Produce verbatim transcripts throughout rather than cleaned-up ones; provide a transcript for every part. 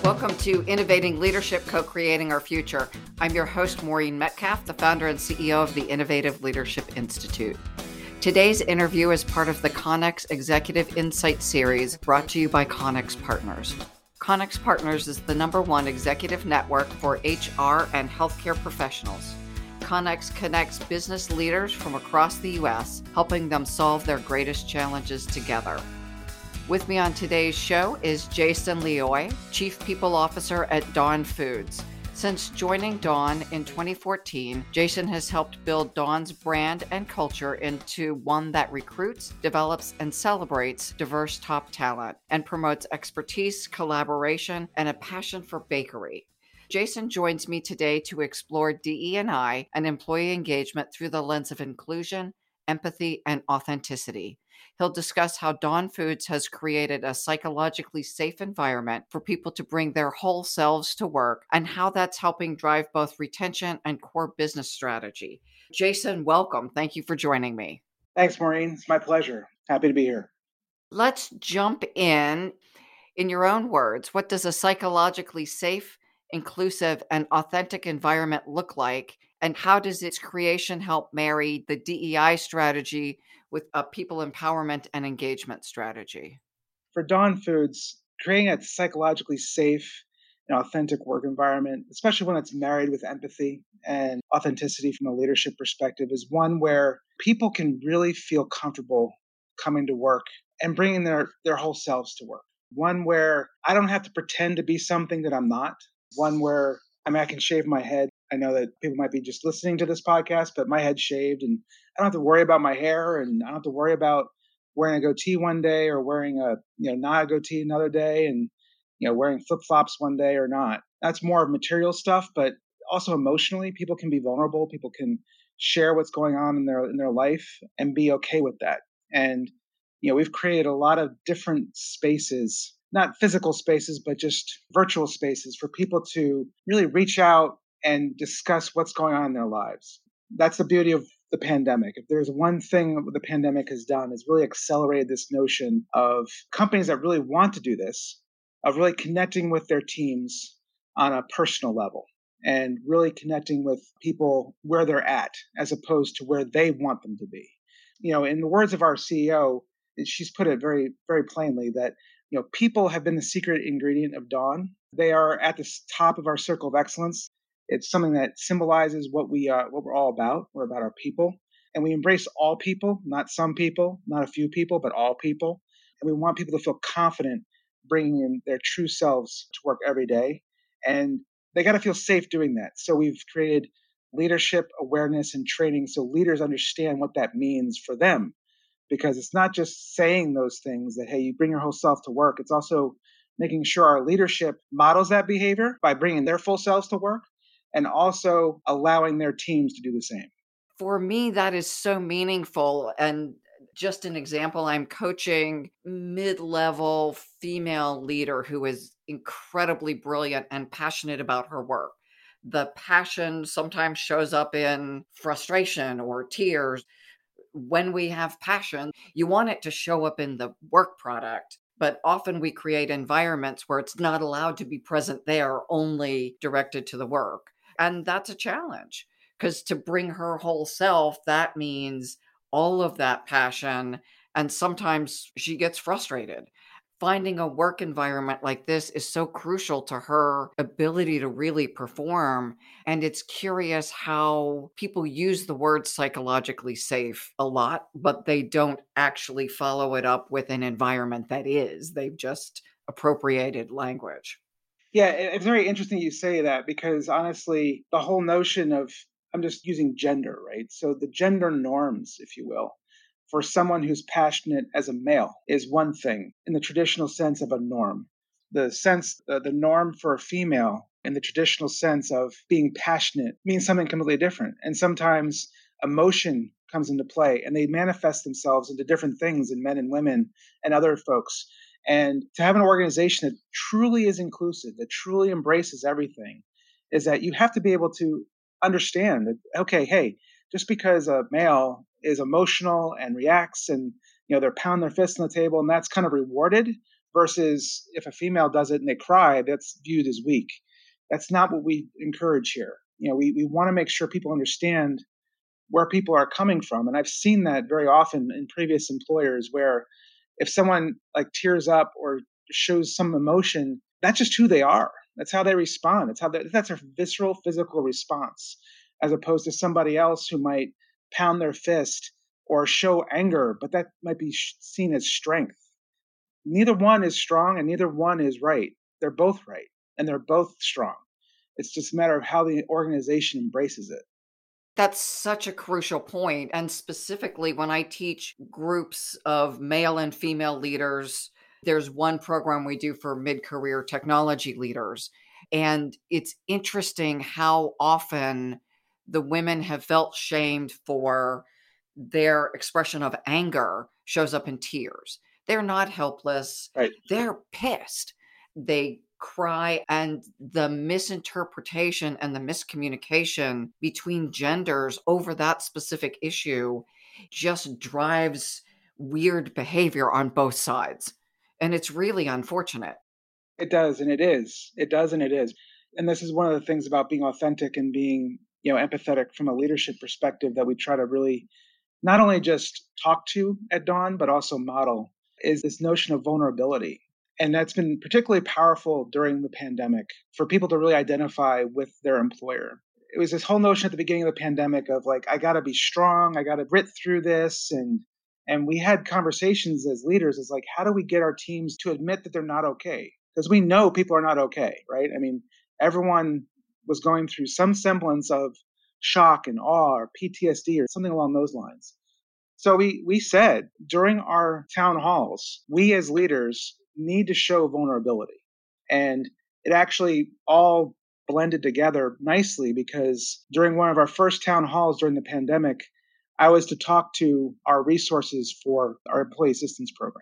Welcome to Innovating Leadership, Co-Creating Our Future. I'm your host, Maureen Metcalf, the founder and C E O of the Innovative Leadership Institute. Today's interview is part of the Connex Executive Insight Series brought to you by Connex Partners. Connex Partners is the number one executive network for H R and healthcare professionals. Connex connects business leaders from across the U S, helping them solve their greatest challenges together. With me on today's show is Jason Leoy, Chief People Officer at Dawn Foods. Since joining Dawn in twenty fourteen, Jason has helped build Dawn's brand and culture into one that recruits, develops, and celebrates diverse top talent and promotes expertise, collaboration, and a passion for bakery. Jason joins me today to explore D E and I and employee engagement through the lens of inclusion, empathy, and authenticity. He'll discuss how Dawn Foods has created a psychologically safe environment for people to bring their whole selves to work and how that's helping drive both retention and core business strategy. Jason, welcome. Thank you for joining me. Thanks, Maureen. It's my pleasure. Happy to be here. Let's jump in. In your own words, what does a psychologically safe, inclusive, and authentic environment look like? And how does its creation help marry the D E I strategy with a people empowerment and engagement strategy? For Dawn Foods, creating a psychologically safe and authentic work environment, especially when it's married with empathy and authenticity from a leadership perspective, is one where people can really feel comfortable coming to work and bringing their, their whole selves to work. One where I don't have to pretend to be something that I'm not. One where I mean, I can shave my head. I know that people might be just listening to this podcast, but my head's shaved and I don't have to worry about my hair, and I don't have to worry about wearing a goatee one day or wearing a, you know, not a goatee another day, and, you know, wearing flip-flops one day or not. That's more of material stuff, but also emotionally, people can be vulnerable. People can share what's going on in their, in their life and be okay with that. And, you know, we've created a lot of different spaces, not physical spaces, but just virtual spaces for people to really reach out and discuss what's going on in their lives. That's the beauty of the pandemic. If there's one thing that the pandemic has done, is really accelerated this notion of companies that really want to do this, of really connecting with their teams on a personal level and really connecting with people where they're at as opposed to where they want them to be. You know, in the words of our C E O, she's put it very, very plainly that, you know, people have been the secret ingredient of Dawn. They are at the top of our circle of excellence. It's something that symbolizes what we uh, what we're all about. We're about our people, and we embrace all people, not some people, not a few people, but all people. And we want people to feel confident bringing in their true selves to work every day, and they got to feel safe doing that. So we've created leadership awareness and training so leaders understand what that means for them, because it's not just saying those things that, hey, you bring your whole self to work. It's also making sure our leadership models that behavior by bringing their full selves to work, and also allowing their teams to do the same. For me, that is so meaningful. And just an example, I'm coaching mid-level female leader who is incredibly brilliant and passionate about her work. The passion sometimes shows up in frustration or tears. When we have passion, you want it to show up in the work product. But often we create environments where it's not allowed to be present there, only directed to the work. And that's a challenge, because to bring her whole self, that means all of that passion. And sometimes she gets frustrated. Finding a work environment like this is so crucial to her ability to really perform. And it's curious how people use the word psychologically safe a lot, but they don't actually follow it up with an environment that is. They've just appropriated language. Yeah, it's very interesting you say that, because honestly, the whole notion of, I'm just using gender, right? So the gender norms, if you will, for someone who's passionate as a male is one thing in the traditional sense of a norm. The sense, uh, the norm for a female in the traditional sense of being passionate means something completely different. And sometimes emotion comes into play and they manifest themselves into different things in men and women and other folks. And to have an organization that truly is inclusive, that truly embraces everything, is that you have to be able to understand that, okay, hey, just because a male is emotional and reacts and, you know, they're pounding their fists on the table and that's kind of rewarded versus if a female does it and they cry, that's viewed as weak. That's not what we encourage here. You know, we, we want to make sure people understand where people are coming from. And I've seen that very often in previous employers where if someone like tears up or shows some emotion, that's just who they are. That's how they respond. That's how they, that's a visceral physical response, as opposed to somebody else who might pound their fist or show anger, but that might be seen as strength. Neither one is strong and neither one is right. They're both right and they're both strong. It's just a matter of how the organization embraces it. That's such a crucial point. And specifically, when I teach groups of male and female leaders, there's one program we do for mid-career technology leaders. And it's interesting how often the women have felt shamed for their expression of anger shows up in tears. They're not helpless. Right. They're pissed. They cry, and the misinterpretation and the miscommunication between genders over that specific issue just drives weird behavior on both sides. And it's really unfortunate. It does, and it is. It does, and it is. And this is one of the things about being authentic and being, you know, empathetic from a leadership perspective that we try to really not only just talk to at Dawn, but also model, is this notion of vulnerability. And that's been particularly powerful during the pandemic for people to really identify with their employer. It was this whole notion at the beginning of the pandemic of like, I got to be strong. I got to grit through this. And, and we had conversations as leaders as like, how do we get our teams to admit that they're not okay? Because we know people are not okay, right? I mean, everyone was going through some semblance of shock and awe or P T S D or something along those lines. So we, we said during our town halls, we as leaders need to show vulnerability. And it actually all blended together nicely because during one of our first town halls during the pandemic, I was to talk to our resources for our employee assistance program.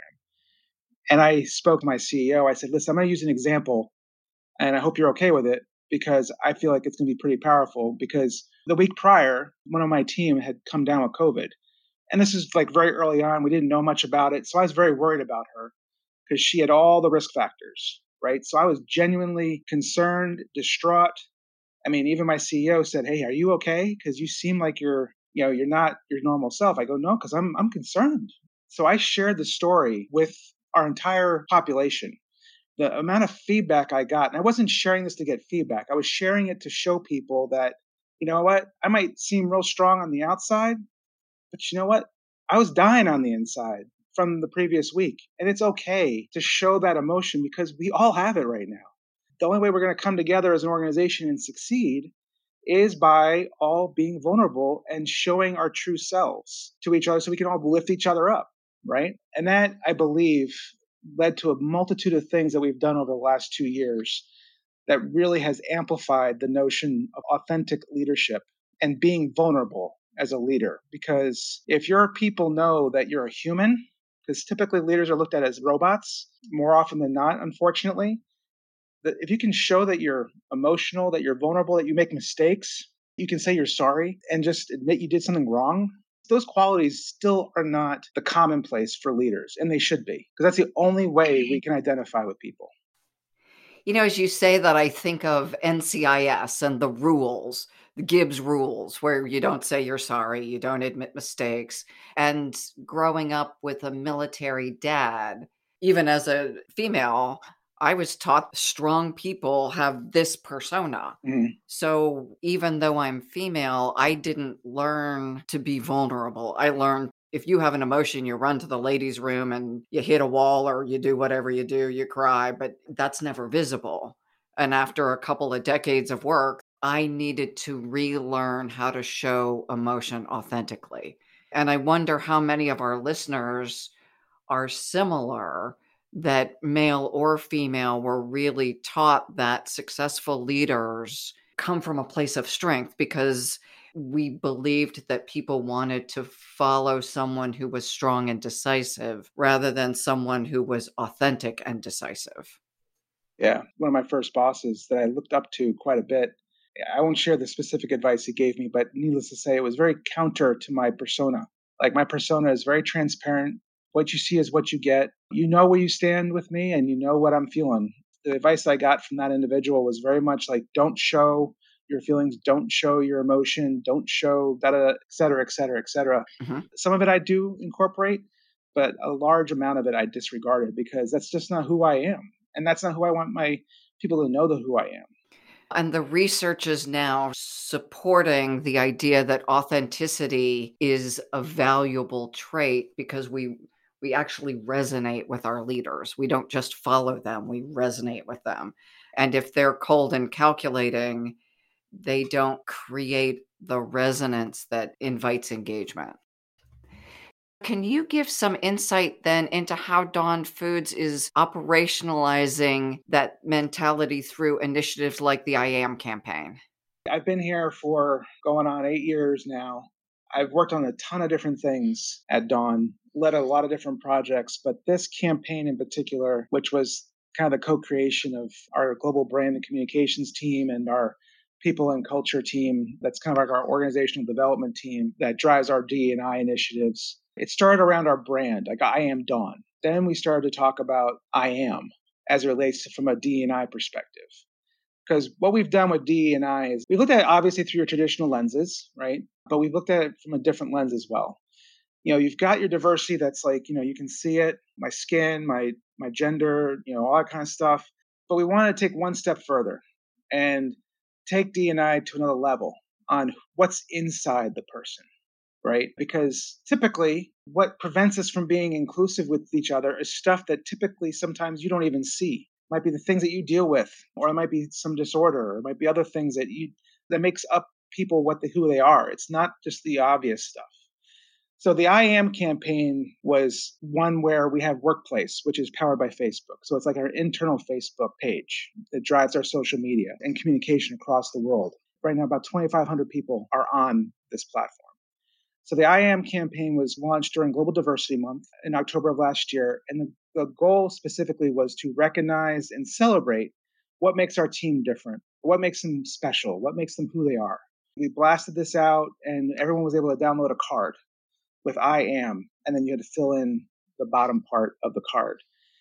And I spoke to my C E O. I said, listen, I'm going to use an example and I hope you're okay with it because I feel like it's going to be pretty powerful because the week prior, one of my team had come down with COVID. And this is like very early on. We didn't know much about it. So I was very worried about her because she had all the risk factors, right? So I was genuinely concerned, distraught. I mean, even my C E O said, hey, are you okay? Because you seem like you're, you know, you're not your normal self. I go, no, because I'm I'm concerned. So I shared the story with our entire population. The amount of feedback I got, and I wasn't sharing this to get feedback. I was sharing it to show people that, you know what, I might seem real strong on the outside, but you know what? I was dying on the inside from the previous week. And it's okay to show that emotion because we all have it right now. The only way we're going to come together as an organization and succeed is by all being vulnerable and showing our true selves to each other so we can all lift each other up, right? And that, I believe, led to a multitude of things that we've done over the last two years that really has amplified the notion of authentic leadership and being vulnerable as a leader. Because if your people know that you're a human, because typically leaders are looked at as robots more often than not, unfortunately, that if you can show that you're emotional, that you're vulnerable, that you make mistakes, you can say you're sorry and just admit you did something wrong. Those qualities still are not the commonplace for leaders, and they should be, because that's the only way we can identify with people. You know, as you say that, I think of N C I S and the rules, the Gibbs rules, where you don't say you're sorry, you don't admit mistakes. And growing up with a military dad, even as a female, I was taught strong people have this persona. Mm-hmm. So even though I'm female, I didn't learn to be vulnerable. I learned if you have an emotion, you run to the ladies' room and you hit a wall or you do whatever you do, you cry, but that's never visible. And after a couple of decades of work, I needed to relearn how to show emotion authentically. And I wonder how many of our listeners are similar, that male or female were really taught that successful leaders come from a place of strength because we believed that people wanted to follow someone who was strong and decisive rather than someone who was authentic and decisive. Yeah. One of my first bosses that I looked up to quite a bit, I won't share the specific advice he gave me, but needless to say, it was very counter to my persona. Like my persona is very transparent, What you see is what you get. You know where you stand with me and you know what I'm feeling. The advice I got from that individual was very much like, don't show your feelings, don't show your emotion, don't show da da, et cetera, et cetera, et cetera. Mm-hmm. Some of it I do incorporate, but a large amount of it I disregarded because that's just not who I am. And that's not who I want my people to know the who I am. And the research is now supporting the idea that authenticity is a valuable trait because we we actually resonate with our leaders. We don't just follow them, we resonate with them. And if they're cold and calculating, they don't create the resonance that invites engagement. Can you give some insight then into how Dawn Foods is operationalizing that mentality through initiatives like the I Am campaign? I've been here for going on eight years now. I've worked on a ton of different things at Dawn, led a lot of different projects, but this campaign in particular, which was kind of the co-creation of our global brand and communications team and our people and culture team, that's kind of like our organizational development team that drives our D and I initiatives. It started around our brand, like I Am Dawn. Then we started to talk about I Am as it relates to from a D and I perspective. Because what we've done with D and I is we looked at it obviously through your traditional lenses, right? But we've looked at it from a different lens as well. You know, you've got your diversity that's like, you know, you can see it, my skin, my my gender, you know, all that kind of stuff. But we want to take one step further and take D and I to another level on what's inside the person, right? Because typically what prevents us from being inclusive with each other is stuff that typically sometimes you don't even see. It might be the things that you deal with, or it might be some disorder, or it might be other things that you that makes up people what the, who they are. It's not just the obvious stuff. So the I Am campaign was one where we have Workplace, which is powered by Facebook. So it's like our internal Facebook page that drives our social media and communication across the world. Right now, about twenty-five hundred people are on this platform. So the I Am campaign was launched during Global Diversity Month in October of last year. And the, the goal specifically was to recognize and celebrate what makes our team different, what makes them special, what makes them who they are. We blasted this out and everyone was able to download a card with I Am, and then you had to fill in the bottom part of the card.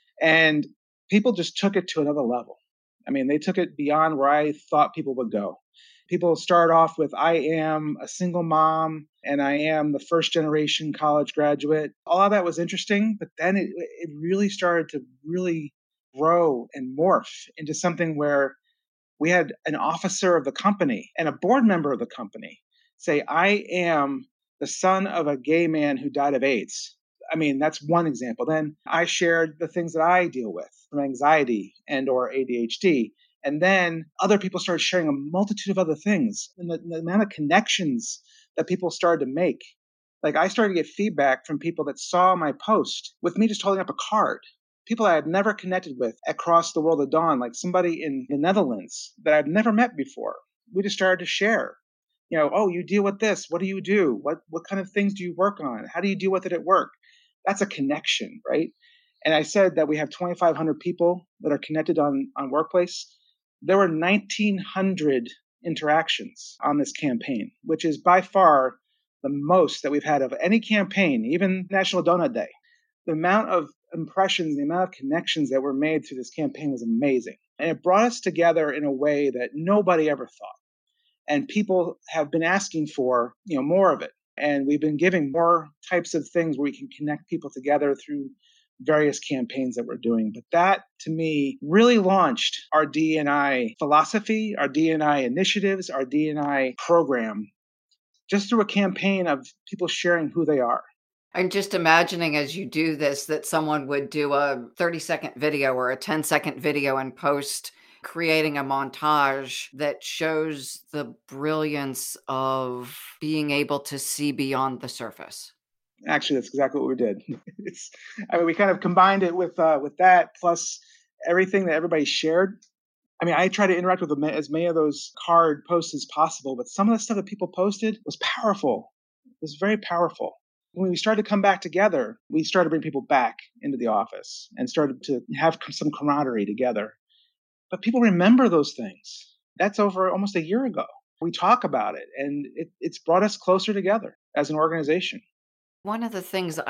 And people just took it to another level. I mean, they took it beyond where I thought people would go. People start off with I am a single mom and I am the first generation college graduate. All of that was interesting, but then it, it really started to really grow and morph into something where we had an officer of the company and a board member of the company say, I am the son of a gay man who died of AIDS. I mean, that's one example. Then I shared the things that I deal with from anxiety and or A D H D. And then other people started sharing a multitude of other things. And the, the amount of connections that people started to make. Like I started to get feedback from people that saw my post with me just holding up a card. People I had never connected with across the world of Dawn, like somebody in the Netherlands that I'd never met before. We just started to share. You know, oh, you deal with this. What do you do? What what kind of things do you work on? How do you deal with it at work? That's a connection, right? And I said that we have twenty-five hundred people that are connected on, on Workplace. There were nineteen hundred interactions on this campaign, which is by far the most that we've had of any campaign, even National Donut Day. The amount of impressions, the amount of connections that were made through this campaign was amazing. And it brought us together in a way that nobody ever thought. And people have been asking for, you know, more of it. And we've been giving more types of things where we can connect people together through various campaigns that we're doing. But that, to me, really launched our D and I philosophy, our D and I initiatives, our D and I program, just through a campaign of people sharing who they are. I'm just imagining as you do this that someone would do a thirty second video or a ten second video and post creating a montage that shows the brilliance of being able to see beyond the surface. Actually, that's exactly what we did. It's, I mean, we kind of combined it with uh, with that plus everything that everybody shared. I mean, I try to interact with as many of those card posts as possible, but some of the stuff that people posted was powerful. It was very powerful. When we started to come back together, we started to bring people back into the office and started to have some camaraderie together. But people remember those things. That's over almost a year ago. We talk about it, and it, it's brought us closer together as an organization. One of the things I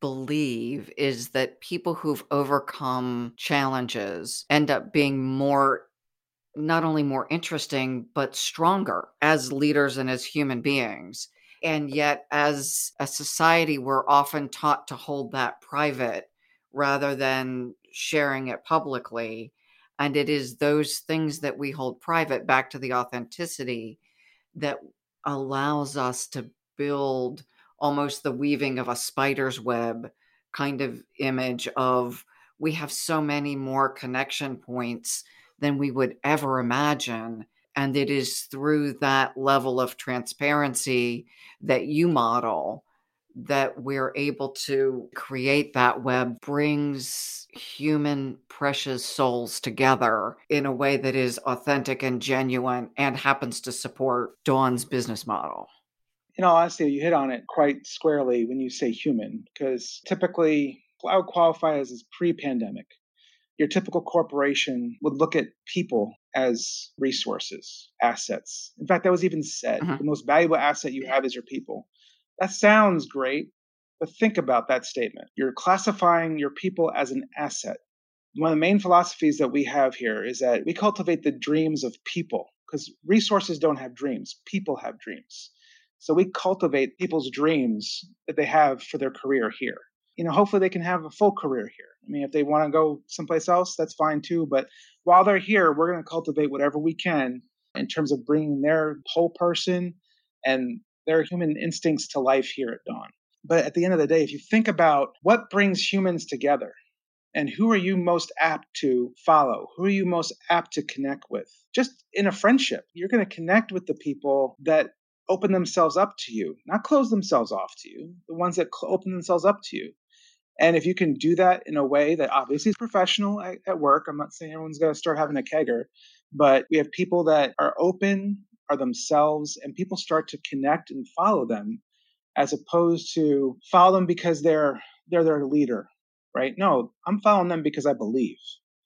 believe is that people who've overcome challenges end up being more, not only more interesting, but stronger as leaders and as human beings. And yet, as a society, we're often taught to hold that private rather than sharing it publicly. And it is those things that we hold private, back to the authenticity, that allows us to build almost the weaving of a spider's web kind of image of, we have so many more connection points than we would ever imagine. And it is through that level of transparency that you model that we're able to create that web, brings human precious souls together in a way that is authentic and genuine and happens to support Dawn's business model. In all honesty, you hit on it quite squarely when you say human, because typically I would qualify as, as pre-pandemic. Your typical corporation would look at people as resources, assets. In fact, that was even said. Mhm. The most valuable asset you have is your people. That sounds great, but think about that statement. You're classifying your people as an asset. One of the main philosophies that we have here is that we cultivate the dreams of people, because resources don't have dreams, people have dreams. So we cultivate people's dreams that they have for their career here. You know, hopefully they can have a full career here. I mean, if they want to go someplace else, that's fine too. But while they're here, we're going to cultivate whatever we can in terms of bringing their whole person and their human instincts to life here at Dawn. But at the end of the day, if you think about what brings humans together, and who are you most apt to follow? Who are you most apt to connect with? Just in a friendship, you're going to connect with the people that open themselves up to you, not close themselves off to you, the ones that cl- open themselves up to you. And if you can do that in a way that obviously is professional at, at work, I'm not saying everyone's going to start having a kegger, but we have people that are open, are themselves, and people start to connect and follow them, as opposed to follow them because they're they're their leader, right? No, I'm following them because I believe.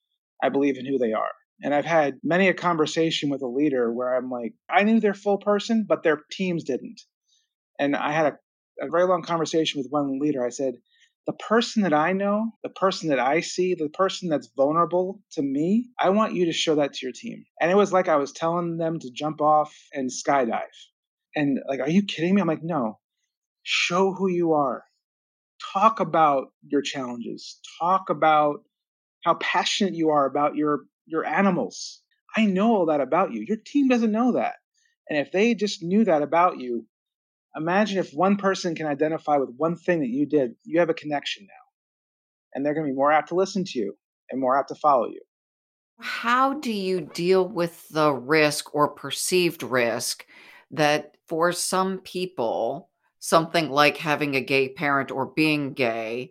I believe in who they are. And I've had many a conversation with a leader where I'm like, I knew their full person, but their teams didn't. And I had a, a very long conversation with one leader. I said, the person that I know, the person that I see, the person that's vulnerable to me, I want you to show that to your team. And it was like I was telling them to jump off and skydive. And like, are you kidding me? I'm like, no, show who you are. Talk about your challenges. Talk about how passionate you are about your your animals. I know all that about you. Your team doesn't know that. And if they just knew that about you, imagine if one person can identify with one thing that you did, you have a connection now. And they're going to be more apt to listen to you and more apt to follow you. How do you deal with the risk or perceived risk that for some people, something like having a gay parent or being gay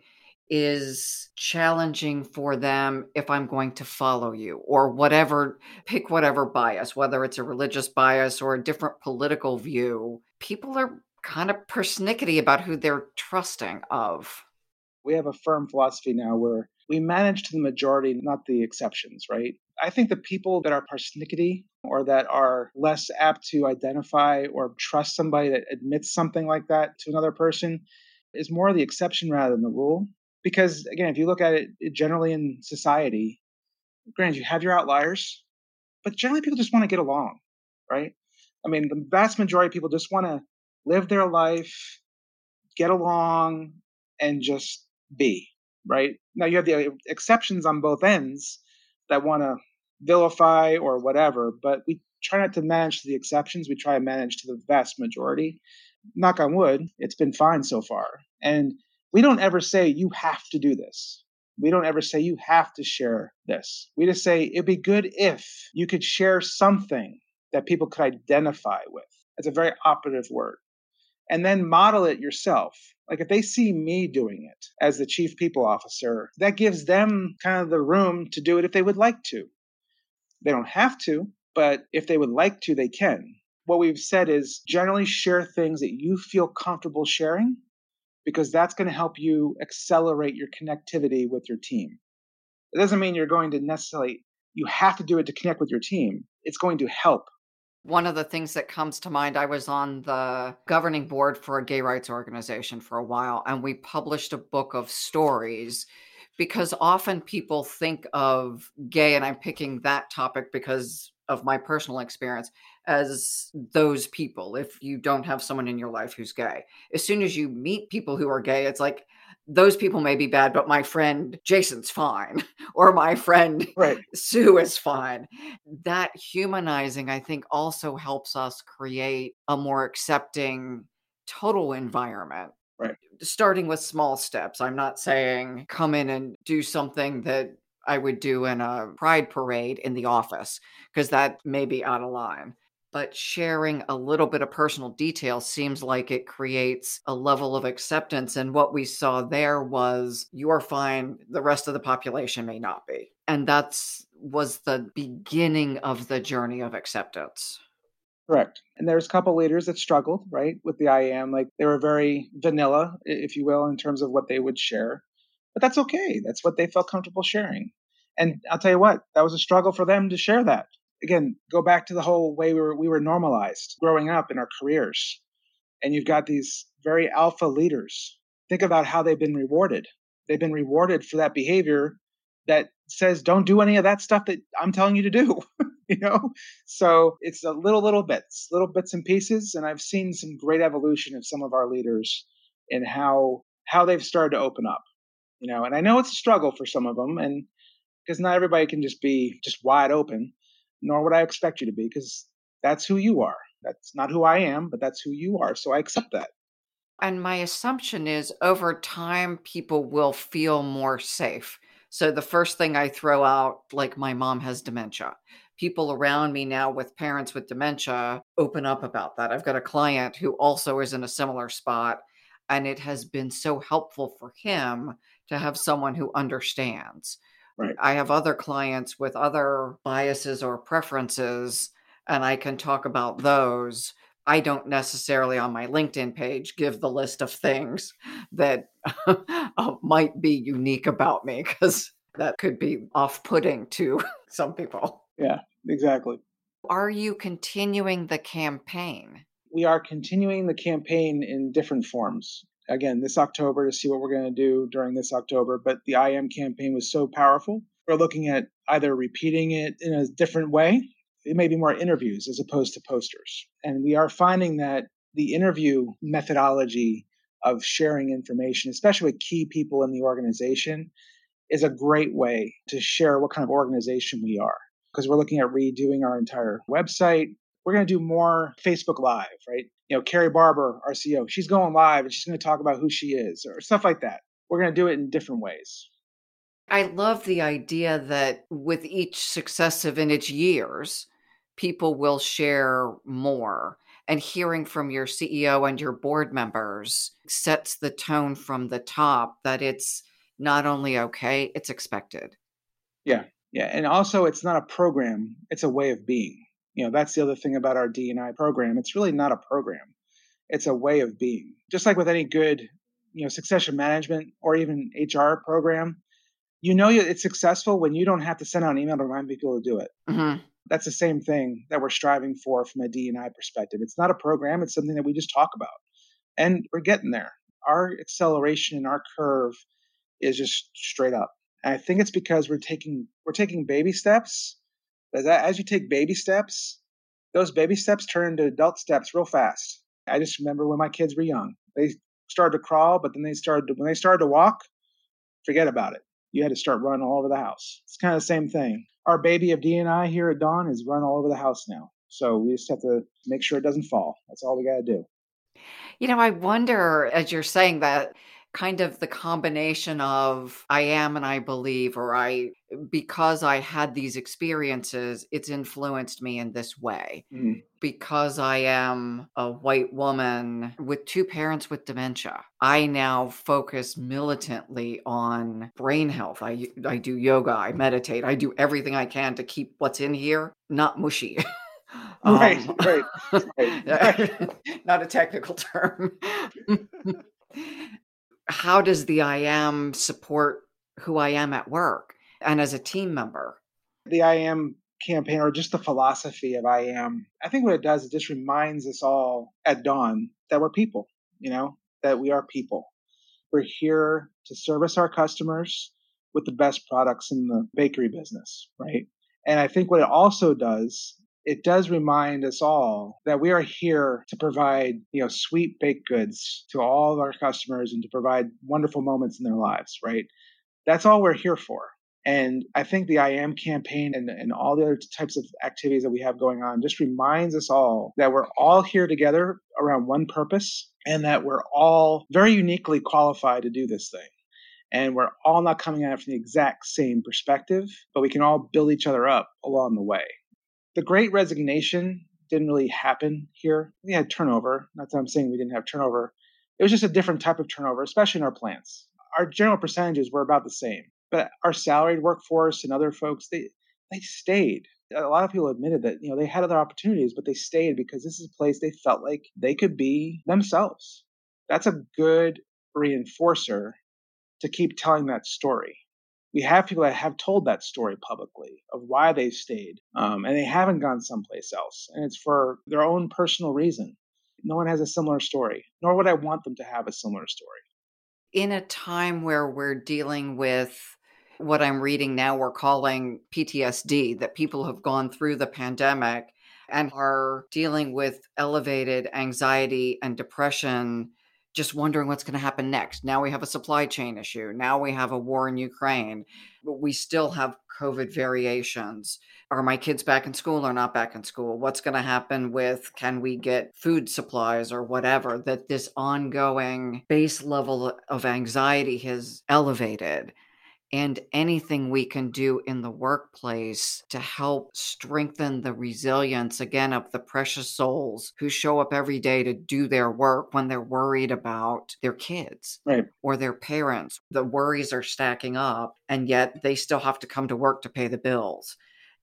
is challenging for them if I'm going to follow you or whatever, pick whatever bias, whether it's a religious bias or a different political view? People are kind of persnickety about who they're trusting of. We have a firm philosophy now where we manage to the majority, not the exceptions, right? I think the people that are persnickety or that are less apt to identify or trust somebody that admits something like that to another person is more the exception rather than the rule. Because again, if you look at it it generally in society, granted, you have your outliers, but generally people just want to get along, right? I mean, the vast majority of people just want to live their life, get along, and just be, right? Now you have the exceptions on both ends that want to vilify or whatever, but we try not to manage to the exceptions. We try to manage to the vast majority. Knock on wood, it's been fine so far. And we don't ever say you have to do this. We don't ever say you have to share this. We just say it'd be good if you could share something that people could identify with. That's a very operative word. And then model it yourself. Like if they see me doing it as the chief people officer, that gives them kind of the room to do it if they would like to. They don't have to, but if they would like to, they can. What we've said is generally share things that you feel comfortable sharing because that's going to help you accelerate your connectivity with your team. It doesn't mean you're going to necessarily, you have to do it to connect with your team. It's going to help. One of the things that comes to mind, I was on the governing board for a gay rights organization for a while, and we published a book of stories because often people think of gay, and I'm picking that topic because of my personal experience, as those people. If you don't have someone in your life who's gay, as soon as you meet people who are gay, it's like, those people may be bad, but my friend Jason's fine, or my friend Right. Sue is fine. That humanizing, I think, also helps us create a more accepting total environment. Right. Starting with small steps. I'm not saying come in and do something that I would do in a pride parade in the office, because that may be out of line. But sharing a little bit of personal detail seems like it creates a level of acceptance. And what we saw there was, you're fine, the rest of the population may not be. And that's was the beginning of the journey of acceptance. Correct. And there's a couple leaders that struggled, right, with the I A M. Like they were very vanilla, i- if you will, in terms of what they would share. But that's okay. That's what they felt comfortable sharing. And I'll tell you what, that was a struggle for them to share that. Again, go back to the whole way we were we were normalized growing up in our careers. And you've got these very alpha leaders. Think about how they've been rewarded. They've been rewarded for that behavior that says, don't do any of that stuff that I'm telling you to do. you know? So it's a little, little bits, little bits and pieces. And I've seen some great evolution of some of our leaders in how how they've started to open up. You know, and I know it's a struggle for some of them, and because not everybody can just be just wide open, nor would I expect you to be, because that's who you are. That's not who I am, but that's who you are. So I accept that. And my assumption is over time, people will feel more safe. So the first thing I throw out, like my mom has dementia. People around me now with parents with dementia open up about that. I've got a client who also is in a similar spot, and it has been so helpful for him to have someone who understands. Right. I have other clients with other biases or preferences, and I can talk about those. I don't necessarily on my LinkedIn page give the list of things that uh, might be unique about me, because that could be off putting to some people. Yeah, exactly. Are you continuing the campaign? We are continuing the campaign in different forms. Again, this October to see what we're going to do during this October. But the I am campaign was so powerful. We're looking at either repeating it in a different way. It may be more interviews as opposed to posters. And we are finding that the interview methodology of sharing information, especially with key people in the organization, is a great way to share what kind of organization we are. Because we're looking at redoing our entire website. We're going to do more Facebook Live, right? You know, Carrie Barber, our C E O, she's going live and she's going to talk about who she is or stuff like that. We're going to do it in different ways. I love the idea that with each successive in its years, people will share more. And hearing from your C E O and your board members sets the tone from the top that it's not only okay, it's expected. Yeah. Yeah. And also, it's not a program, it's a way of being. You know, that's the other thing about our D and I program. It's really not a program, it's a way of being. Just like with any good, you know, succession management or even H R program, you know it's successful when you don't have to send out an email to remind people to do it. Mm-hmm. That's the same thing that we're striving for from a D and I perspective. It's not a program, it's something that we just talk about. And we're getting there. Our acceleration and our curve is just straight up. And I think it's because we're taking we're taking baby steps. As, as you take baby steps, those baby steps turn into adult steps real fast. I just remember when my kids were young. They started to crawl, but then they started to, when they started to walk, forget about it. You had to start running all over the house. It's kind of the same thing. Our baby of D and I here at Dawn is run all over the house now. So we just have to make sure it doesn't fall. That's all we got to do. You know, I wonder, as you're saying that, kind of the combination of I am and I believe, or I, because I had these experiences, it's influenced me in this way. Mm. Because I am a white woman with two parents with dementia, I now focus militantly on brain health. I, I do yoga, I meditate, I do everything I can to keep what's in here not mushy. Right, um, right, right, right. Not a technical term. How does the I am support who I am at work and as a team member? The I am campaign or just the philosophy of I Am, I think what it does, it just reminds us all at dawn that we're people, you know, that we are people. We're here to service our customers with the best products in the bakery business, right? And I think what it also does, it does remind us all that we are here to provide, you know, sweet baked goods to all of our customers and to provide wonderful moments in their lives, right? That's all we're here for. And I think the I Am campaign and, and all the other types of activities that we have going on just reminds us all that we're all here together around one purpose and that we're all very uniquely qualified to do this thing. And we're all not coming at it from the exact same perspective, but we can all build each other up along the way. The Great Resignation didn't really happen here. We had turnover. Not that I'm saying we didn't have turnover. It was just a different type of turnover, especially in our plants. Our general percentages were about the same, but our salaried workforce and other folks, they they stayed. A lot of people admitted that, you know, they had other opportunities, but they stayed because this is a place they felt like they could be themselves. That's a good reinforcer to keep telling that story. We have people that have told that story publicly of why they stayed, um, and they haven't gone someplace else, and it's for their own personal reason. No one has a similar story, nor would I want them to have a similar story. In a time where we're dealing with what I'm reading now, we're calling P T S D, that people have gone through the pandemic and are dealing with elevated anxiety and depression, just wondering what's going to happen next. Now we have a supply chain issue. Now we have a war in Ukraine, but we still have COVID variations. Are my kids back in school or not back in school? What's going to happen with, can we get food supplies or whatever? That this ongoing base level of anxiety has elevated. And anything we can do in the workplace to help strengthen the resilience, again, of the precious souls who show up every day to do their work when they're worried about their kids Right. or their parents. The worries are stacking up, and yet they still have to come to work to pay the bills.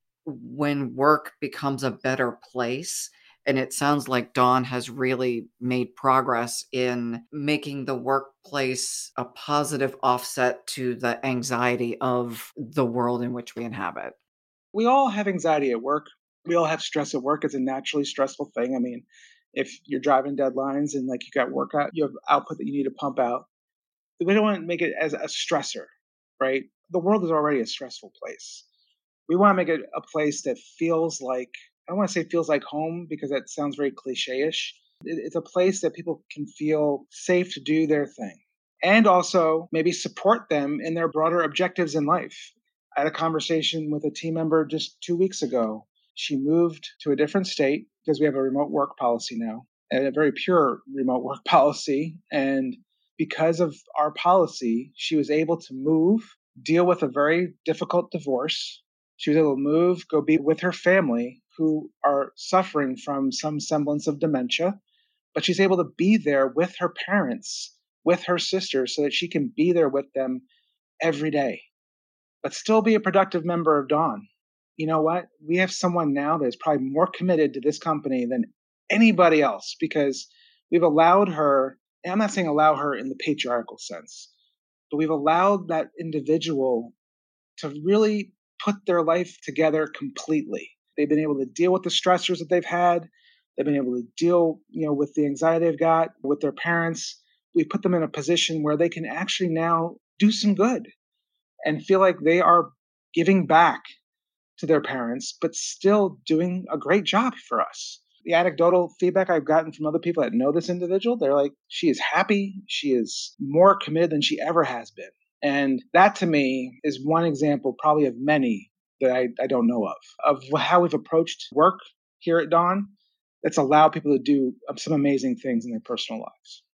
When work becomes a better place, and it sounds like Dawn has really made progress in making the workplace a positive offset to the anxiety of the world in which we inhabit. We all have anxiety at work. We all have stress at work. It's a naturally stressful thing. I mean, if you're driving deadlines and like you got work out, you have output that you need to pump out. We don't want to make it as a stressor, right? The world is already a stressful place. We want to make it a place that feels like, I don't want to say feels like home because that sounds very cliche-ish. It's a place that people can feel safe to do their thing and also maybe support them in their broader objectives in life. I had a conversation with a team member just two weeks ago. She moved to a different state because we have a remote work policy now, and a very pure remote work policy. And because of our policy, she was able to move, deal with a very difficult divorce. She was able to move, go be with her family who are suffering from some semblance of dementia, but she's able to be there with her parents, with her sisters, so that she can be there with them every day, but still be a productive member of Dawn. You know what? We have someone now that is probably more committed to this company than anybody else because we've allowed her, and I'm not saying allow her in the patriarchal sense, but we've allowed that individual to really put their life together completely. They've been able to deal with the stressors that they've had. They've been able to deal, you know, with the anxiety they've got with their parents. We put them in a position where they can actually now do some good and feel like they are giving back to their parents, but still doing a great job for us. The anecdotal feedback I've gotten from other people that know this individual, they're like, she is happy. She is more committed than she ever has been. And that to me is one example, probably of many that I, I don't know of, of how we've approached work here at Dawn that's allowed people to do some amazing things in their personal lives.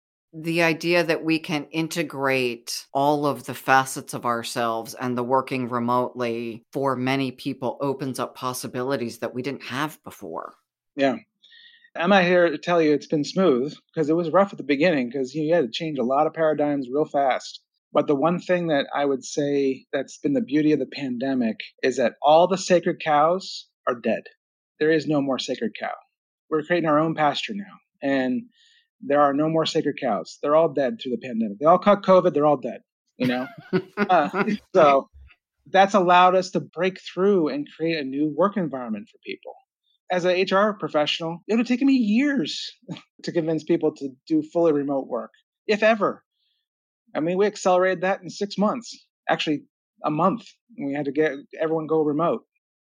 The idea that we can integrate all of the facets of ourselves and the working remotely for many people opens up possibilities that we didn't have before. Yeah. I'm not here to tell you it's been smooth because it was rough at the beginning because you had to change a lot of paradigms real fast. But the one thing that I would say that's been the beauty of the pandemic is that all the sacred cows are dead. There is no more sacred cow. We're creating our own pasture now. And there are no more sacred cows. They're all dead through the pandemic. They all caught COVID. They're all dead, you know? uh, so That's allowed us to break through and create a new work environment for people. As an H R professional, it would have taken me years to convince people to do fully remote work, if ever. I mean, we accelerated that in six months, actually a month. We had to get everyone go remote.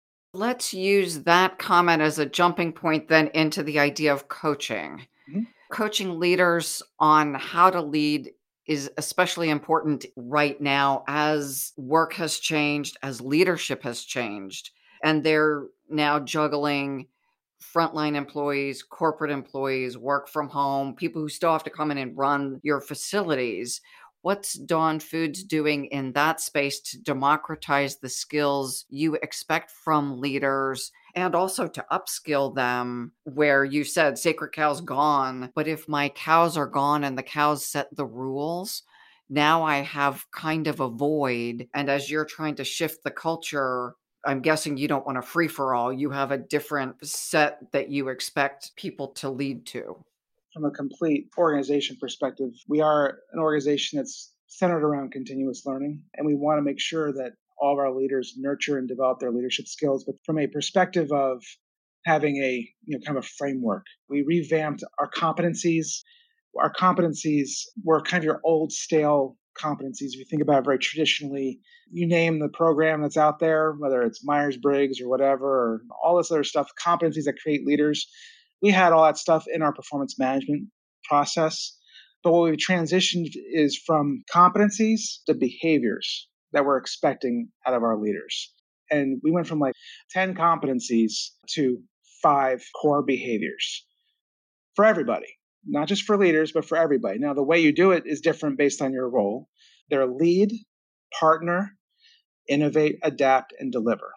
Let's use that comment as a jumping point then into the idea of coaching. Mhm. Coaching leaders on how to lead is especially important right now as work has changed, as leadership has changed, and they're now juggling frontline employees, corporate employees, work from home, people who still have to come in and run your facilities. What's Dawn Foods doing in that space to democratize the skills you expect from leaders and also to upskill them where you said sacred cows gone, but if my cows are gone and the cows set the rules, now I have kind of a void. And as you're trying to shift the culture, I'm guessing you don't want a free for all. You have a different set that you expect people to lead to. From a complete organization perspective, we are an organization that's centered around continuous learning, and we want to make sure that all of our leaders nurture and develop their leadership skills. But from a perspective of having a you know kind of a framework, we revamped our competencies. Our competencies were kind of your old stale competencies. If you think about it very traditionally, you name the program that's out there, whether it's Myers-Briggs or whatever, or all this other stuff, competencies that create leaders. We had all that stuff in our performance management process. But what we've transitioned is from competencies to behaviors that we're expecting out of our leaders. And we went from like ten competencies to five core behaviors for everybody, not just for leaders, but for everybody. Now, the way you do it is different based on your role. They're lead, partner, innovate, adapt, and deliver.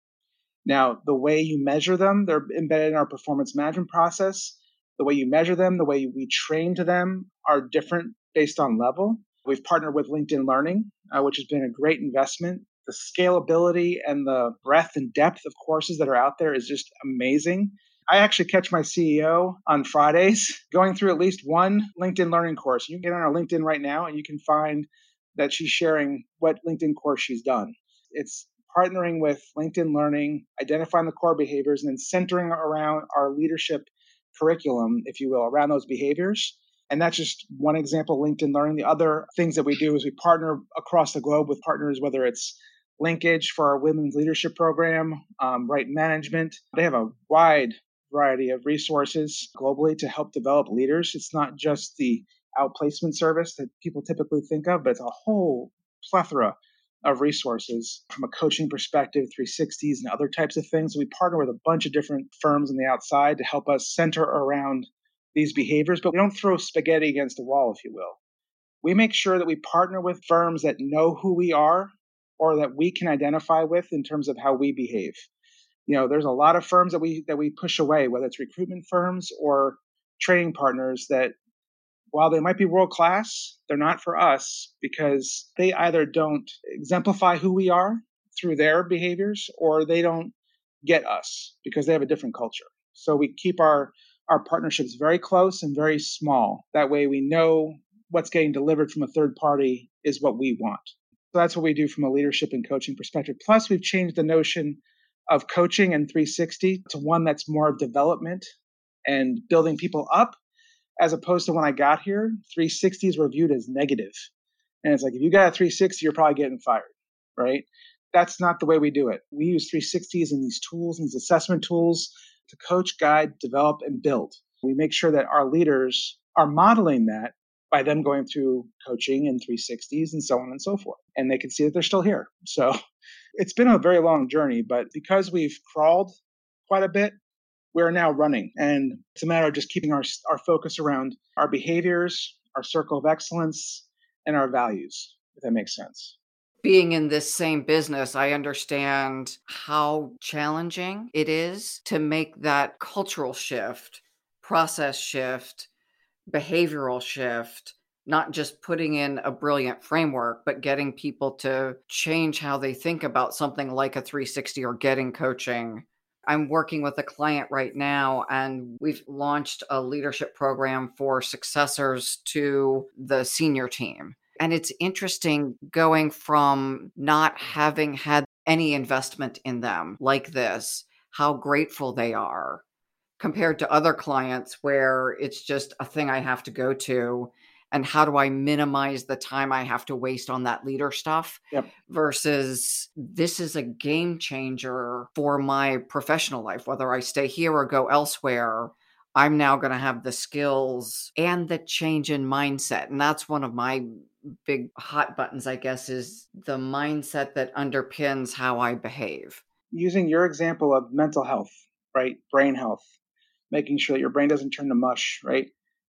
Now, the way you measure them, they're embedded in our performance management process. The way you measure them, the way we train to them are different based on level. We've partnered with LinkedIn Learning, uh, which has been a great investment. The scalability and the breadth and depth of courses that are out there is just amazing. I actually catch my C E O on Fridays going through at least one LinkedIn Learning course. You can get on our LinkedIn right now and you can find that she's sharing what LinkedIn course she's done. It's partnering with LinkedIn Learning, identifying the core behaviors, and then centering around our leadership curriculum, if you will, around those behaviors. And that's just one example, LinkedIn Learning. The other things that we do is we partner across the globe with partners, whether it's Linkage for our women's leadership program, um, Right Management. They have a wide variety of resources globally to help develop leaders. It's not just the outplacement service that people typically think of, but it's a whole plethora of resources from a coaching perspective, three sixties and other types of things. We partner with a bunch of different firms on the outside to help us center around these behaviors, but we don't throw spaghetti against the wall, if you will. We make sure that we partner with firms that know who we are or that we can identify with in terms of how we behave. You know, there's a lot of firms that we that we push away, whether it's recruitment firms or training partners that while they might be world class, they're not for us because they either don't exemplify who we are through their behaviors or they don't get us because they have a different culture. So we keep our our partnerships very close and very small. That way we know what's getting delivered from a third party is what we want. So that's what we do from a leadership and coaching perspective. Plus, we've changed the notion of coaching and three sixty to one that's more of development and building people up, as opposed to when I got here, three sixties were viewed as negative. And it's like, if you got a three sixty, you're probably getting fired, right? That's not the way we do it. We use three sixties and these tools and these assessment tools to coach, guide, develop, and build. We make sure that our leaders are modeling that by them going through coaching and three sixties and so on and so forth. And they can see that they're still here. So it's been a very long journey, but because we've crawled quite a bit, we're now running. And it's a matter of just keeping our, our focus around our behaviors, our circle of excellence, and our values, if that makes sense. Being in this same business, I understand how challenging it is to make that cultural shift, process shift, behavioral shift, not just putting in a brilliant framework, but getting people to change how they think about something like a three sixty or getting coaching. I'm working with a client right now, and we've launched a leadership program for successors to the senior team. And it's interesting going from not having had any investment in them like this, how grateful they are compared to other clients where it's just a thing I have to go to. And how do I minimize the time I have to waste on that leader stuff Yep. versus this is a game changer for my professional life, whether I stay here or go elsewhere. I'm now going to have the skills and the change in mindset. And that's one of my big hot buttons, I guess, is the mindset that underpins how I behave. Using your example of mental health, right? Brain health, making sure that your brain doesn't turn to mush, right?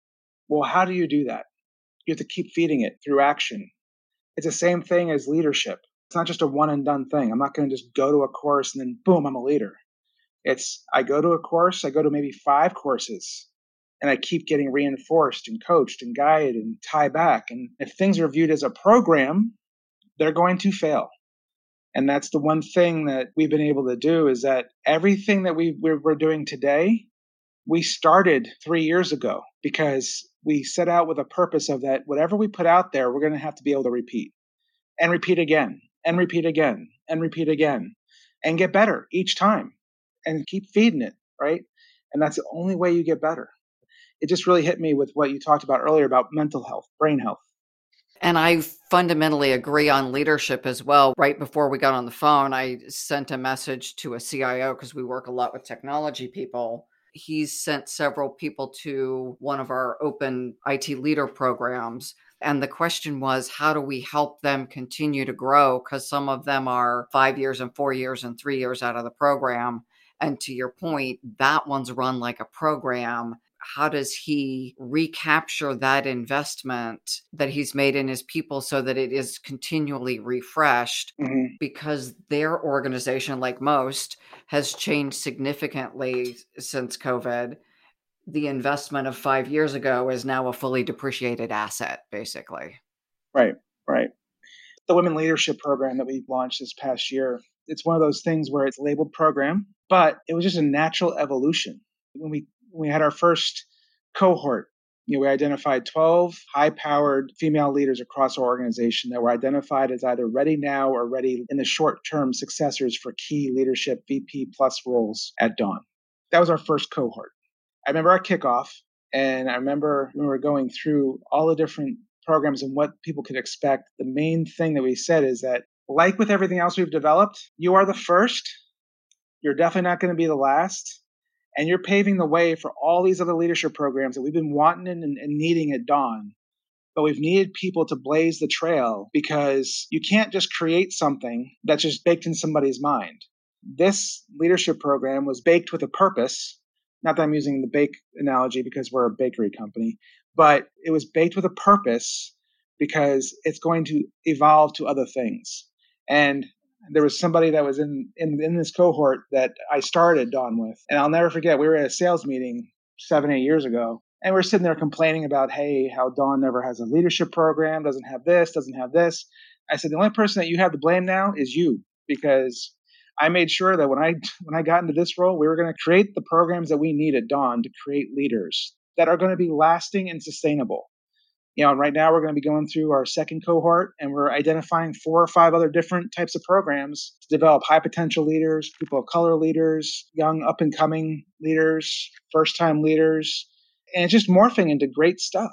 Well, how do you do that? You have to keep feeding it through action. It's the same thing as leadership. It's not just a one and done thing. I'm not going to just go to a course and then boom, I'm a leader. It's I go to a course, I go to maybe five courses, and I keep getting reinforced and coached and guided and tie back. And if things are viewed as a program, they're going to fail. And that's the one thing that we've been able to do is that everything that we, we're, we're doing today, we started three years ago because we set out with a purpose of that whatever we put out there, we're going to have to be able to repeat and repeat again and repeat again and repeat again and get better each time and keep feeding it, right? And that's the only way you get better. It just really hit me with what you talked about earlier about mental health, brain health. And I fundamentally agree on leadership as well. Right before we got on the phone, I sent a message to a C I O because we work a lot with technology people. He's sent several people to one of our open I T leader programs. And the question was, how do we help them continue to grow? Because some of them are five years and four years and three years out of the program. And to your point, that one's run like a program. How does he recapture that investment that he's made in his people so that it is continually refreshed? Mm-hmm. Because their organization, like most, has changed significantly since COVID. The investment of five years ago is now a fully depreciated asset, basically. Right, right. The Women Leadership Program that we launched this past year, it's one of those things where it's labeled program, but it was just a natural evolution. When we when we had our first cohort, you know, we identified twelve high-powered female leaders across our organization that were identified as either ready now or ready in the short-term successors for key leadership V P plus roles at Dawn. That was our first cohort. I remember our kickoff, and I remember when we were going through all the different programs and what people could expect. The main thing that we said is that, like with everything else we've developed, you are the first. You're definitely not going to be the last. And you're paving the way for all these other leadership programs that we've been wanting and, and needing at Dawn. But we've needed people to blaze the trail because you can't just create something that's just baked in somebody's mind. This leadership program was baked with a purpose. Not that I'm using the bake analogy because we're a bakery company, but it was baked with a purpose because it's going to evolve to other things. And there was somebody that was in, in, in this cohort that I started Dawn with. And I'll never forget, we were at a sales meeting seven, eight years ago. And we're sitting there complaining about, hey, how Dawn never has a leadership program, doesn't have this, doesn't have this. I said, the only person that you have to blame now is you, because I made sure that when I when I got into this role, we were going to create the programs that we need at Dawn to create leaders that are going to be lasting and sustainable. You know, right now we're going to be going through our second cohort, and we're identifying four or five other different types of programs to develop high potential leaders, people of color leaders, young up and coming leaders, first time leaders, and it's just morphing into great stuff.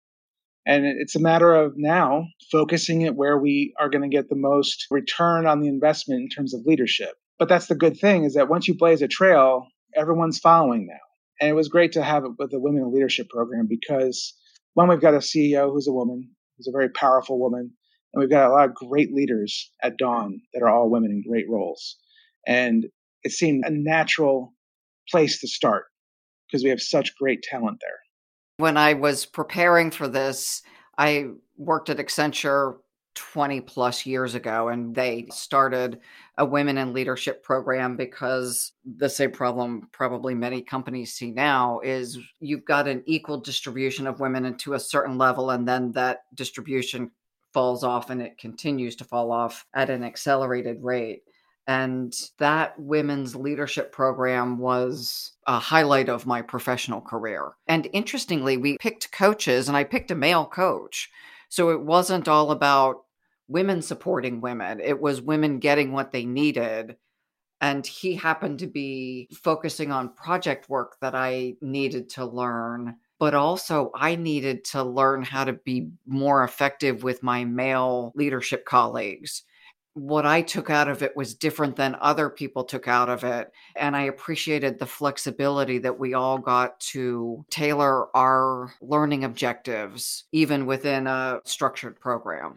And it's a matter of now focusing it where we are going to get the most return on the investment in terms of leadership. But that's the good thing, is that once you blaze a trail, everyone's following now. And it was great to have it with the Women in Leadership Program because, one, we've got a C E O who's a woman, who's a very powerful woman. And we've got a lot of great leaders at Dawn that are all women in great roles. And it seemed a natural place to start because we have such great talent there. When I was preparing for this, I worked at Accenture twenty plus years ago, and they started a women in leadership program because the same problem probably many companies see now is you've got an equal distribution of women into a certain level, and then that distribution falls off and it continues to fall off at an accelerated rate. And that women's leadership program was a highlight of my professional career. And interestingly, we picked coaches, and I picked a male coach. So it wasn't all about women supporting women. It was women getting what they needed. And he happened to be focusing on project work that I needed to learn, but also I needed to learn how to be more effective with my male leadership colleagues. What I took out of it was different than other people took out of it. And I appreciated the flexibility that we all got to tailor our learning objectives, even within a structured program.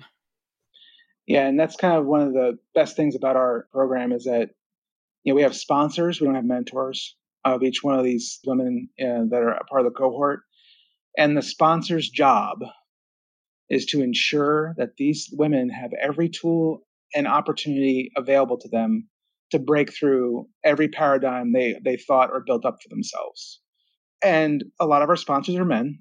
Yeah, and that's kind of one of the best things about our program is that, you know, we have sponsors, we don't have mentors of each one of these women uh, that are a part of the cohort. And the sponsor's job is to ensure that these women have every tool and opportunity available to them to break through every paradigm they, they thought or built up for themselves. And a lot of our sponsors are men,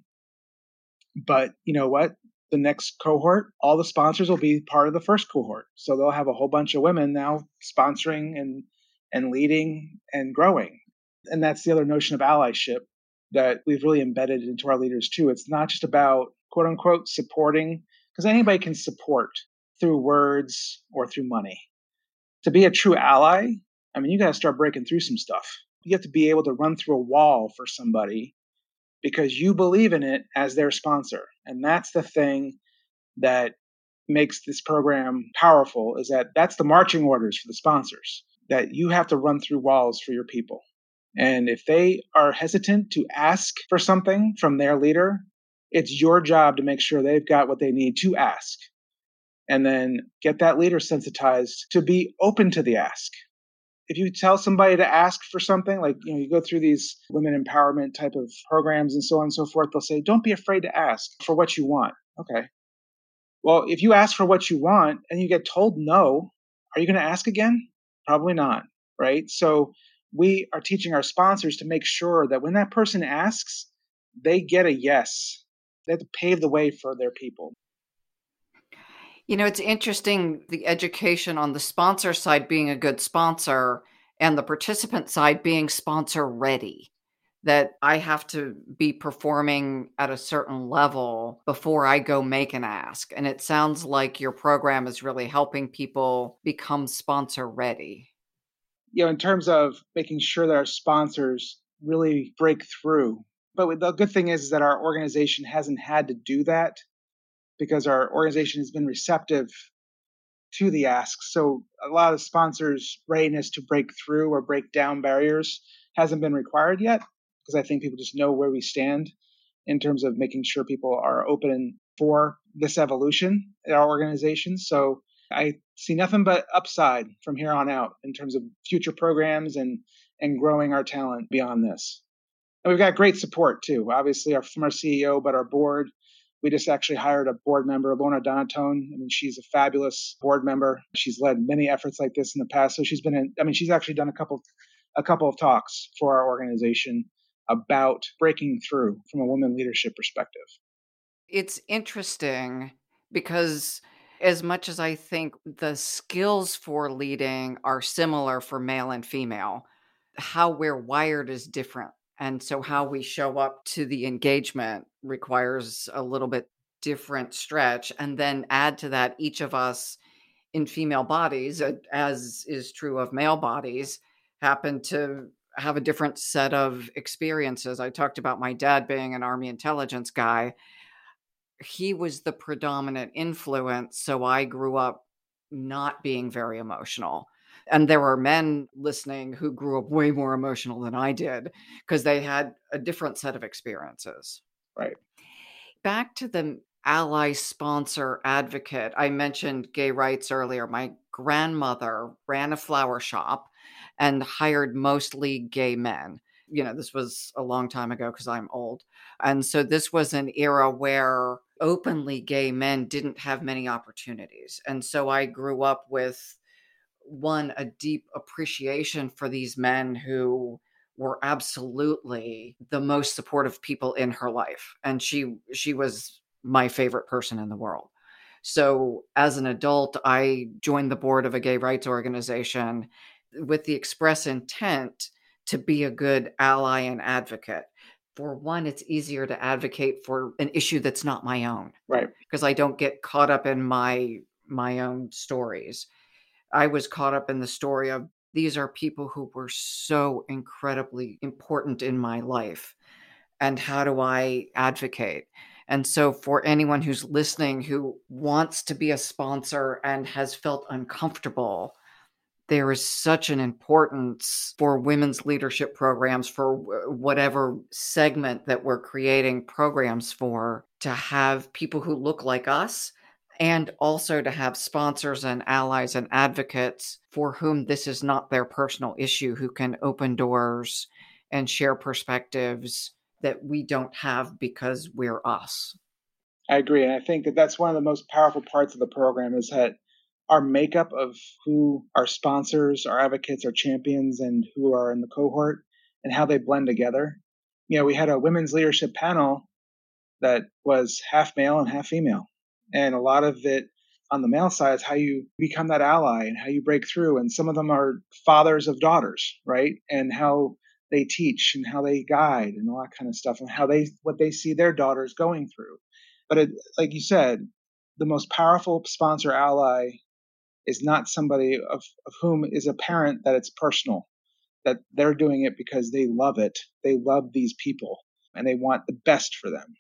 but you know what? The next cohort, all the sponsors will be part of the first cohort. So they'll have a whole bunch of women now sponsoring and and leading and growing. And that's the other notion of allyship that we've really embedded into our leaders too. It's not just about quote unquote supporting, because anybody can support through words or through money. To be a true ally, I mean, you got to start breaking through some stuff. You have to be able to run through a wall for somebody because you believe in it as their sponsor. And that's the thing that makes this program powerful, is that that's the marching orders for the sponsors, that you have to run through walls for your people. And if they are hesitant to ask for something from their leader, it's your job to make sure they've got what they need to ask. And then get that leader sensitized to be open to the ask. If you tell somebody to ask for something, like, you know, you go through these women empowerment type of programs and so on and so forth, they'll say, don't be afraid to ask for what you want. Okay. Well, if you ask for what you want and you get told no, are you going to ask again? Probably not, right? So we are teaching our sponsors to make sure that when that person asks, they get a yes. They have to pave the way for their people. You know, it's interesting, the education on the sponsor side being a good sponsor and the participant side being sponsor ready, that I have to be performing at a certain level before I go make an ask. And it sounds like your program is really helping people become sponsor ready. You know, in terms of making sure that our sponsors really break through. But the good thing is, is that our organization hasn't had to do that, because our organization has been receptive to the asks. So a lot of sponsors' readiness to break through or break down barriers hasn't been required yet, because I think people just know where we stand in terms of making sure people are open for this evolution in our organization. So I see nothing but upside from here on out in terms of future programs and and growing our talent beyond this. And we've got great support too, obviously, our, from our C E O, but our board. We just actually hired a board member, Lorna Donatone. I mean, she's a fabulous board member. She's led many efforts like this in the past. So she's been in, I mean, she's actually done a couple, a couple of talks for our organization about breaking through from a women leadership perspective. It's interesting because as much as I think the skills for leading are similar for male and female, how we're wired is different. And so how we show up to the engagement requires a little bit different stretch. And then add to that, each of us in female bodies, uh, as is true of male bodies, happen to have a different set of experiences. I talked about my dad being an Army intelligence guy. He was the predominant influence. So I grew up not being very emotional. And there were men listening who grew up way more emotional than I did because they had a different set of experiences. Right. Back to the ally, sponsor, advocate. I mentioned gay rights earlier. My grandmother ran a flower shop and hired mostly gay men. You know, this was a long time ago because I'm old. And so this was an era where openly gay men didn't have many opportunities. And so I grew up with, one, a deep appreciation for these men who were absolutely the most supportive people in her life. And she she was my favorite person in the world. So as an adult, I joined the board of a gay rights organization with the express intent to be a good ally and advocate. for one, it's easier to advocate for an issue that's not my own Right. because I don't get caught up in my my own stories. I was caught up in the story of these are people who were so incredibly important in my life. And how do I advocate? And so, for anyone who's listening who wants to be a sponsor and has felt uncomfortable, there is such an importance for women's leadership programs, for whatever segment that we're creating programs for, to have people who look like us and also to have sponsors and allies and advocates for whom this is not their personal issue, who can open doors and share perspectives that we don't have because we're us. I agree. And I think that that's one of the most powerful parts of the program is that our makeup of who our sponsors, our advocates, our champions, and who are in the cohort and how they blend together. You know, we had a women's leadership panel that was half male and half female. And a lot of it on the male side is how you become that ally and how you break through. And some of them are fathers of daughters, right? And how they teach and how they guide and all that kind of stuff and how they, what they see their daughters going through. But it, like you said, the most powerful sponsor ally is not somebody of, of whom is apparent that it's personal, that they're doing it because they love it. They love these people and they want the best for them.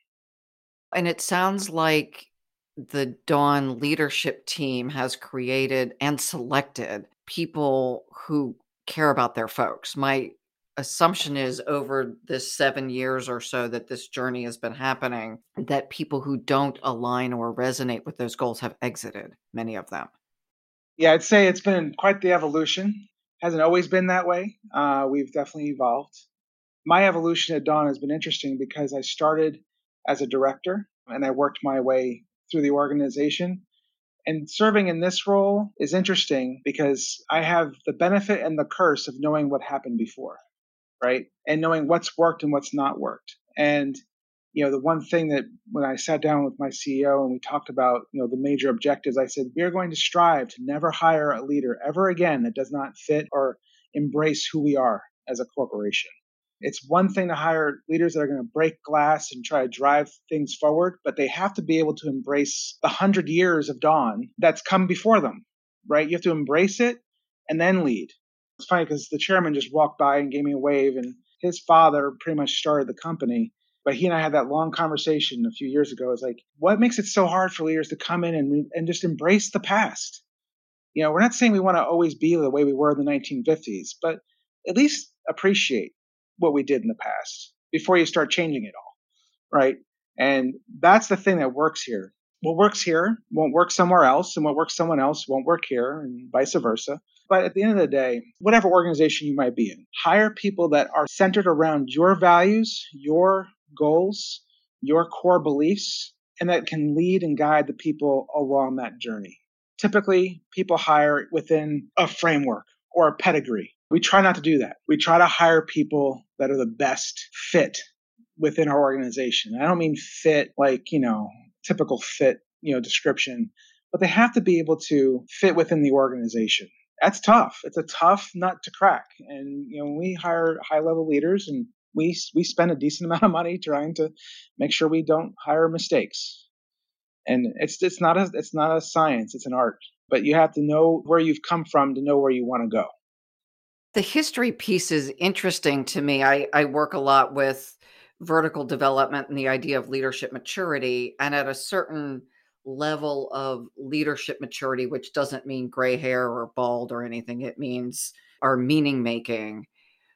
And it sounds like the Dawn leadership team has created and selected people who care about their folks. My assumption is over this seven years or so that this journey has been happening, that people who don't align or resonate with those goals have exited, many of them. Yeah, I'd say it's been quite the evolution. Hasn't always been that way. Uh, we've definitely evolved. My evolution at Dawn has been interesting because I started as a director and I worked my way through the organization. And serving in this role is interesting because I have the benefit and the curse of knowing what happened before, right? And knowing what's worked and what's not worked. And, you know, the one thing that when I sat down with my C E O and we talked about, you know, the major objectives, I said, we are going to strive to never hire a leader ever again that does not fit or embrace who we are as a corporation. It's one thing to hire leaders that are going to break glass and try to drive things forward, but they have to be able to embrace the hundred years of Dawn that's come before them, right? You have to embrace it and then lead. It's funny because the chairman just walked by and gave me a wave, and his father pretty much started the company. But he and I had that long conversation a few years ago. It's like, what makes it so hard for leaders to come in and, and just embrace the past? You know, we're not saying we want to always be the way we were in the nineteen fifties, but at least appreciate what we did in the past before you start changing it all, right? And that's the thing that works here. What works here won't work somewhere else, and what works someone else won't work here, and vice versa. But at the end of the day, whatever organization you might be in, hire people that are centered around your values, your goals, your core beliefs, and that can lead and guide the people along that journey. Typically, people hire within a framework or a pedigree. We try not to do that. We try to hire people that are the best fit within our organization. I don't mean fit like, you know, typical fit, you know, description, but they have to be able to fit within the organization. That's tough. It's a tough nut to crack. And, you know, when we hire high level leaders and we, we spend a decent amount of money trying to make sure we don't hire mistakes. And it's, it's not a, it's not a science, it's an art, but you have to know where you've come from to know where you want to go. The history piece is interesting to me. I, I work a lot with vertical development and the idea of leadership maturity. And at a certain level of leadership maturity, which doesn't mean gray hair or bald or anything, it means our meaning making.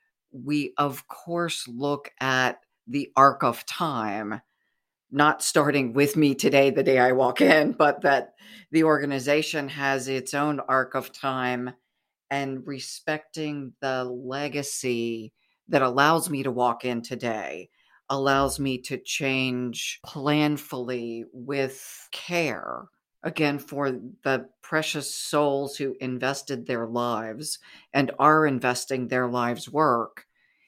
We, of course, look at the arc of time, not starting with me today, the day I walk in, but that the organization has its own arc of time, and respecting the legacy that allows me to walk in today, allows me to change planfully with care, again, for the precious souls who invested their lives and are investing their lives' work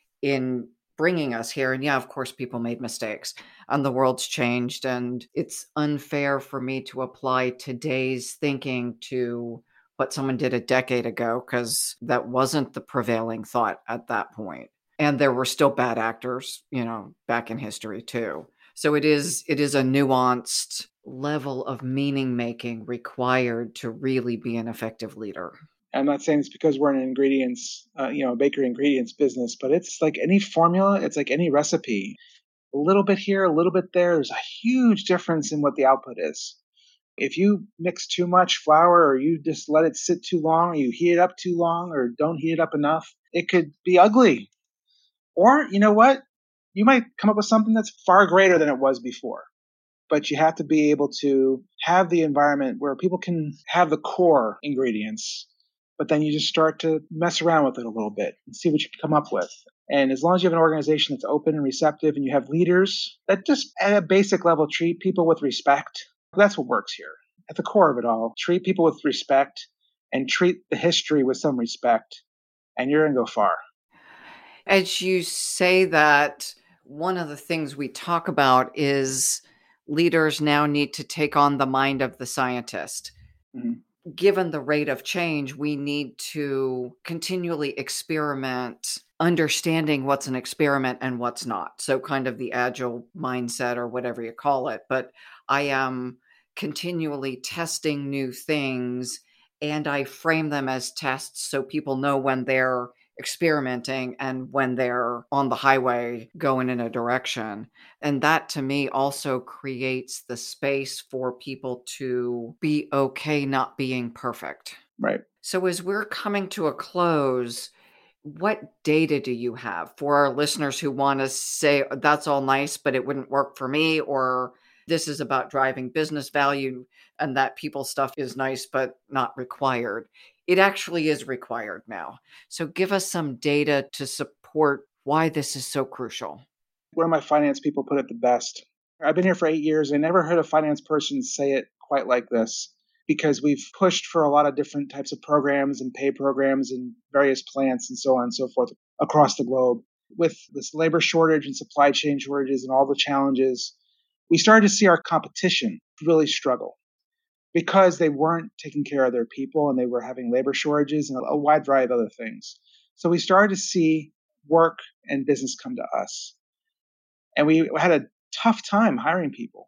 in bringing us here. And yeah, of course, people made mistakes and the world's changed, and it's unfair for me to apply today's thinking to what someone did a decade ago, because that wasn't the prevailing thought at that point. And there were still bad actors, you know, back in history too. So it is it is a nuanced level of meaning making required to really be an effective leader. I'm not saying it's because we're in an ingredients, uh, you know, bakery ingredients business, but it's like any formula, it's like any recipe. A little bit here, a little bit there. There's a huge difference in what the output is. If you mix too much flour or you just let it sit too long or you heat it up too long or don't heat it up enough, it could be ugly. Or, you know what? You might come up with something that's far greater than it was before. But you have to be able to have the environment where people can have the core ingredients, but then you just start to mess around with it a little bit and see what you can come up with. And as long as you have an organization that's open and receptive and you have leaders that just at a basic level treat people with respect, that's what works here. At the core of it all, treat people with respect and treat the history with some respect, and you're going to go far. As you say that, one of the things we talk about is leaders now need to take on the mind of the scientist. Mm-hmm. Given the rate of change, we need to continually experiment, understanding what's an experiment and what's not. So kind of the agile mindset or whatever you call it. But I am continually testing new things, and I frame them as tests so people know when they're experimenting and when they're on the highway going in a direction. And that to me also creates the space for people to be okay not being perfect. Right. So as we're coming to a close, what data do you have for our listeners who want to say, that's all nice, but it wouldn't work for me, or this is about driving business value and that people stuff is nice, but not required? It actually is required now. So give us some data to support why this is so crucial. One of my finance people put it the best. I've been here for eight years. I never heard a finance person say it quite like this, because we've pushed for a lot of different types of programs and pay programs and various plants and so on and so forth across the globe. With this labor shortage and supply chain shortages and all the challenges, we started to see our competition really struggle, because they weren't taking care of their people and they were having labor shortages and a wide variety of other things. So we started to see work and business come to us. And we had a tough time hiring people.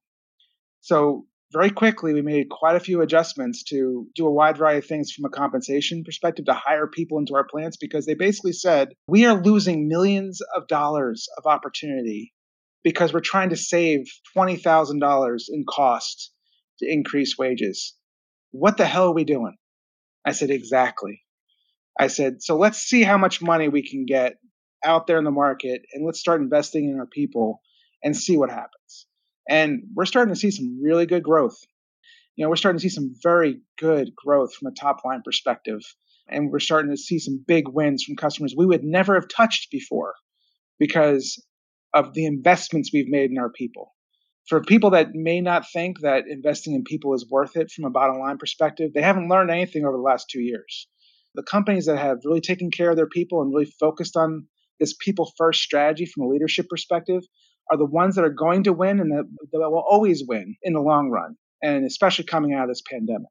So very quickly, we made quite a few adjustments to do a wide variety of things from a compensation perspective to hire people into our plants, because they basically said, we are losing millions of dollars of opportunity because we're trying to save twenty thousand dollars in cost to increase wages. What the hell are we doing? I said, exactly. I said, so let's see how much money we can get out there in the market, and let's start investing in our people and see what happens. And we're starting to see some really good growth. You know, we're starting to see some very good growth from a top line perspective. And we're starting to see some big wins from customers we would never have touched before because of the investments we've made in our people. For people that may not think that investing in people is worth it from a bottom line perspective, they haven't learned anything over the last two years. The companies that have really taken care of their people and really focused on this people first strategy from a leadership perspective are the ones that are going to win and that, that will always win in the long run, and especially coming out of this pandemic.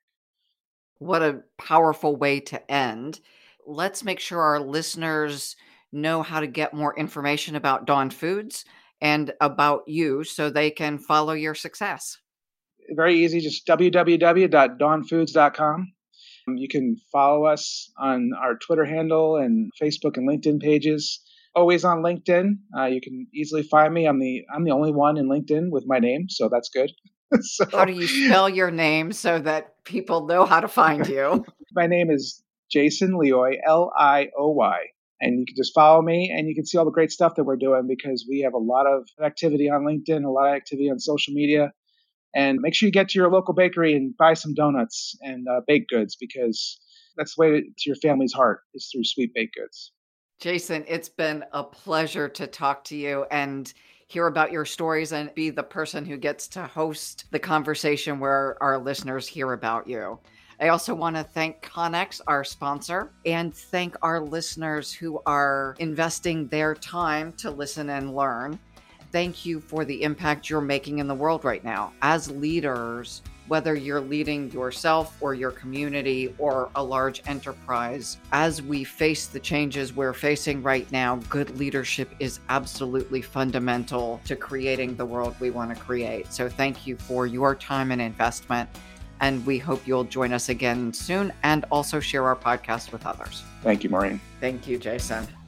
What a powerful way to end. Let's make sure our listeners know how to get more information about Dawn Foods and about you so they can follow your success. Very easy, just w w w dot dawn foods dot com. You can follow us on our Twitter handle and Facebook and LinkedIn pages. Always on LinkedIn. Uh, you can easily find me. I'm the I'm the only one in LinkedIn with my name, so that's good. So, how do you spell your name so that people know how to find you? My name is Jason Lioy, L I O Y. And you can just follow me and you can see all the great stuff that we're doing, because we have a lot of activity on LinkedIn, a lot of activity on social media. And make sure you get to your local bakery and buy some donuts and uh, baked goods, because that's the way to, to your family's heart is through sweet baked goods. Jason, it's been a pleasure to talk to you and hear about your stories and be the person who gets to host the conversation where our listeners hear about you. I also want to thank Connex, our sponsor, and thank our listeners who are investing their time to listen and learn. Thank you for the impact you're making in the world right now. As leaders, whether you're leading yourself or your community or a large enterprise. As we face the changes we're facing right now, good leadership is absolutely fundamental to creating the world we want to create. So thank you for your time and investment. And we hope you'll join us again soon and also share our podcast with others. Thank you, Maureen. Thank you, Jason.